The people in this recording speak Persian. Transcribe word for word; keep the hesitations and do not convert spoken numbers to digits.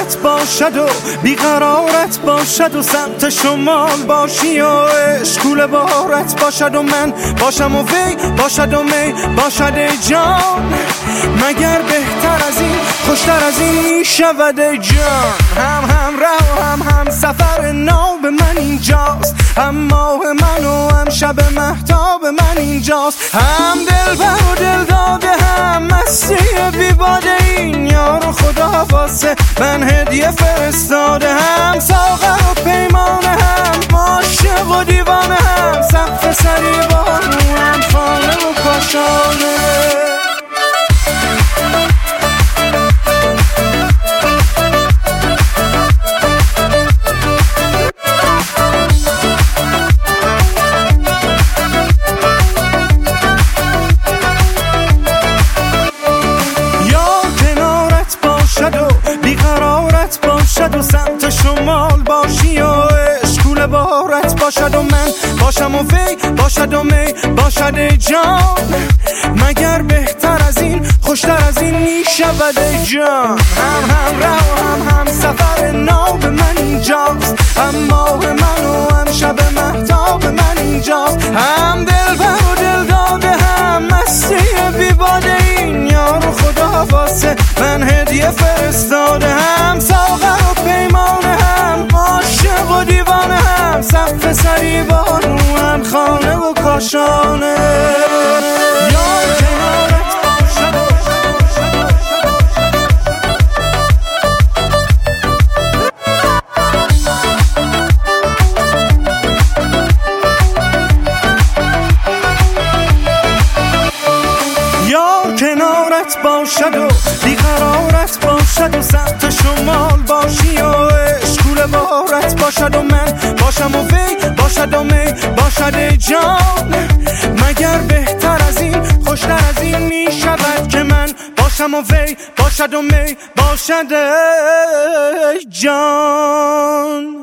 کنارت باشد و بیقرارت باشد و سمت شمال باشی و اشکول بارت باشد و من باشم و وی باشد و می باشد ای جان. مگر بهتر از این خوشتر از این می شود ای جان. هم هم رو هم هم سفر نو به من اینجاست، هم ماه من و هم شب مهتاب من اینجاست، هم دل بر و دل داده هم مستی بی باده این یار خدا واسه من هدیه فرستاده. هم ساغر و پیمانه هم عاشق و دیوانه هم سقف سری بارو هم خانه و کاشانه. بیقرارت باشد و سمت شمال باشی و اشکول بارت باشد و من باشم و وی باشد و می باشد ای جان. مگر بهتر از این خوشتر از این می شود ای جان. هم هم رو هم هم سفر نو به من اینجاست، هم ماه من و هم شب مهتاب من اینجاست، هم دل بر و دل داده هم مستی بی باده این یار خدا واسه من هدیه فرستاده. هم ساغر و پیمانه هم عاشق و دیوانه هم سقف سری بارو هم خانه و کاشانه. یار کنارت باشد یار کنارت باشد و بیقرارت باشد و سمت شمال باشی و اشکول بارت باشد و من باشم و وی باشد و می باشد ای جان. مگر بهتر از این خوشتر از این می شود که من باشم و وی باشد و می باشد ای جان.